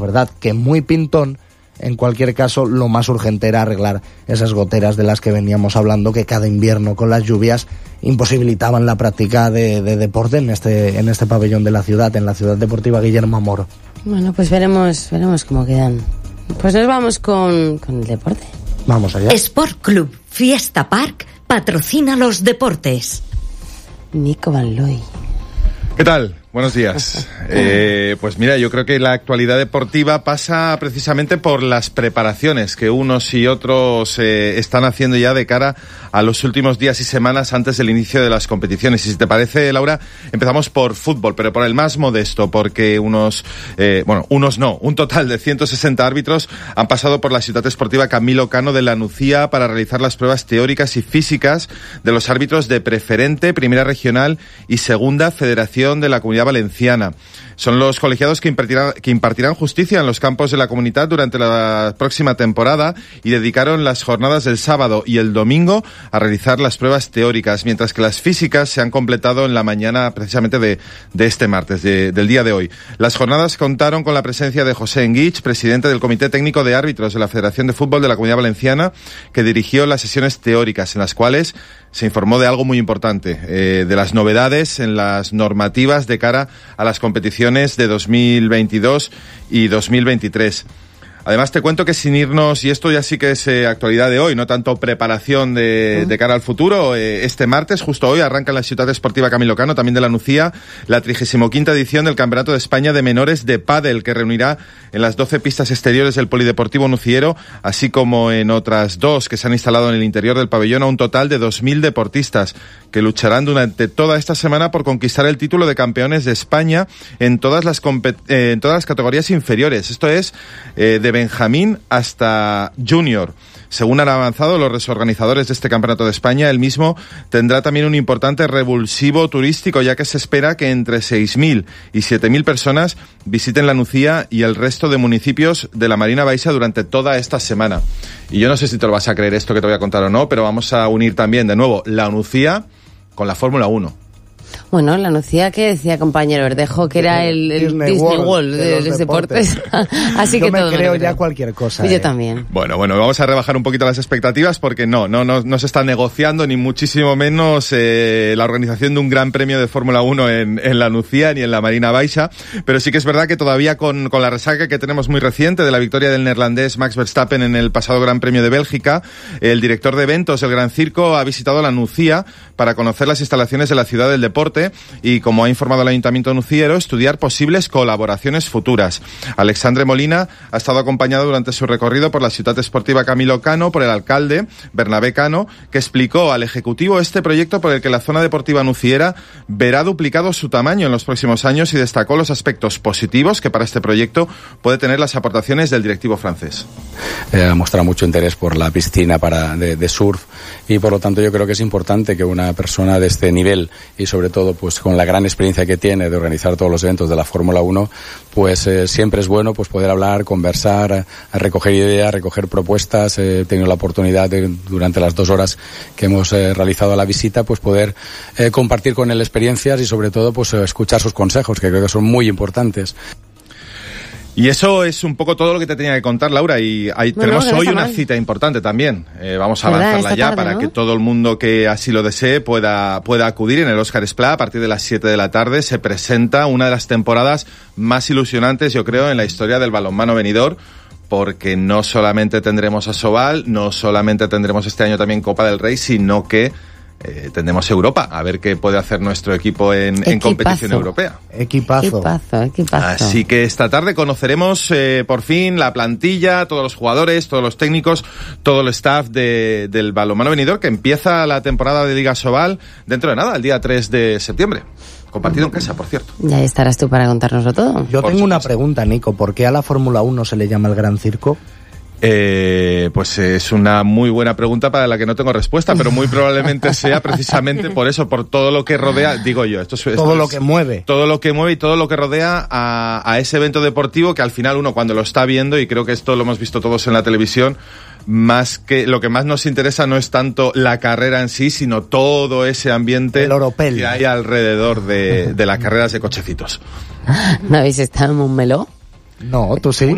verdad que muy pintón. En cualquier caso, lo más urgente era arreglar esas goteras de las que veníamos hablando, que cada invierno con las lluvias imposibilitaban la práctica de deporte en este pabellón de la ciudad, en la Ciudad Deportiva Guillermo Amor. Bueno, pues veremos cómo quedan. Pues nos vamos con el deporte. Vamos allá. Sport Club Fiesta Park patrocina los deportes. Nico Van Looy. ¿Qué tal? Buenos días. Pues mira, yo creo que la actualidad deportiva pasa precisamente por las preparaciones que unos y otros están haciendo ya de cara a los últimos días y semanas antes del inicio de las competiciones. Y si te parece, Laura, empezamos por fútbol, pero por el más modesto, porque un total de 160 árbitros han pasado por la Ciutat Esportiva Camilo Cano de la Nucía para realizar las pruebas teóricas y físicas de los árbitros de Preferente, Primera Regional y Segunda Federación de la Comunidad Valenciana. Son los colegiados que impartirán justicia en los campos de la Comunidad durante la próxima temporada y dedicaron las jornadas del sábado y el domingo a realizar las pruebas teóricas, mientras que las físicas se han completado en la mañana precisamente de este martes, del día de hoy. Las jornadas contaron con la presencia de José Enguich, presidente del Comité Técnico de Árbitros de la Federación de Fútbol de la Comunidad Valenciana, que dirigió las sesiones teóricas en las cuales se informó de algo muy importante, de las novedades en las normativas de cara a las competiciones de 2022 y 2023. Además te cuento que sin irnos, y esto ya sí que es actualidad de hoy, no tanto preparación de cara al futuro, este martes, justo hoy, arranca en la Ciutat Esportiva Camilo Cano, también de la Nucía, la 35ª edición del Campeonato de España de Menores de Pádel, que reunirá en las 12 pistas exteriores del Polideportivo Nuciero, así como en otras 2 que se han instalado en el interior del pabellón, a un total de 2.000 deportistas que lucharán durante toda esta semana por conquistar el título de campeones de España en todas las categorías inferiores. Esto es de Benjamín hasta Junior. Según han avanzado los organizadores de este Campeonato de España, el mismo tendrá también un importante revulsivo turístico, ya que se espera que entre 6.000 y 7.000 personas visiten la Nucía y el resto de municipios de la Marina Baixa durante toda esta semana. Y yo no sé si te lo vas a creer esto que te voy a contar o no, pero vamos a unir también de nuevo la Nucía con la Fórmula 1. Bueno, la Nucía, que decía compañero Verdejo, que era el Disney World de los deportes. Así que yo me creo ya cualquier cosa. Y yo también. Bueno, vamos a rebajar un poquito las expectativas porque no se está negociando ni muchísimo menos la organización de un gran premio de Fórmula 1 en la Nucía ni en la Marina Baixa, pero sí que es verdad que todavía con la resaca que tenemos muy reciente de la victoria del neerlandés Max Verstappen en el pasado Gran Premio de Bélgica, el director de eventos del Gran Circo ha visitado la Nucía para conocer las instalaciones de la ciudad del deporte y, como ha informado el Ayuntamiento nuciero, estudiar posibles colaboraciones futuras. Alexandre Molina ha estado acompañado durante su recorrido por la Ciutat Esportiva Camilo Cano por el alcalde Bernabé Cano, que explicó al Ejecutivo este proyecto por el que la zona deportiva nuciera verá duplicado su tamaño en los próximos años y destacó los aspectos positivos que para este proyecto puede tener las aportaciones del directivo francés. Ha mostrado mucho interés por la piscina de surf y, por lo tanto, yo creo que es importante que una persona de este nivel y, sobre todo, pues con la gran experiencia que tiene de organizar todos los eventos de la Fórmula 1, pues siempre es bueno pues poder hablar, conversar, recoger ideas, recoger propuestas. He tenido la oportunidad durante las 2 horas que hemos realizado la visita, pues poder compartir con él experiencias y, sobre todo, pues escuchar sus consejos, que creo que son muy importantes. Y eso es un poco todo lo que te tenía que contar, Laura, y tenemos hoy una cita importante también. Vamos a avanzarla ya tarde, para que todo el mundo que así lo desee pueda acudir. En el Óscar Esplá, a partir de las 7 de la tarde, se presenta una de las temporadas más ilusionantes, yo creo, en la historia del balonmano venidor, porque no solamente tendremos Asobal, no solamente tendremos este año también Copa del Rey, sino que tendremos Europa, a ver qué puede hacer nuestro equipo en competición europea. Equipazo. Así que esta tarde conoceremos por fin la plantilla, todos los jugadores, todos los técnicos, todo el staff del balonmano venidor, que empieza la temporada de Liga Asobal dentro de nada, el día 3 de septiembre. Compartido en casa, por cierto. Ya estarás tú para contárnoslo todo. Yo tengo una pregunta, Nico. ¿Por qué a la Fórmula 1 se le llama el Gran Circo? Pues es una muy buena pregunta para la que no tengo respuesta, pero muy probablemente sea precisamente por eso, por todo lo que rodea, digo yo, todo lo que mueve. Todo lo que mueve y todo lo que rodea a ese evento deportivo, que al final uno cuando lo está viendo, y creo que esto lo hemos visto todos en la televisión, más que lo que más nos interesa no es tanto la carrera en sí, sino todo ese ambiente que hay alrededor de las carreras de cochecitos. ¿No habéis estado en Montmeló? No, tú sí.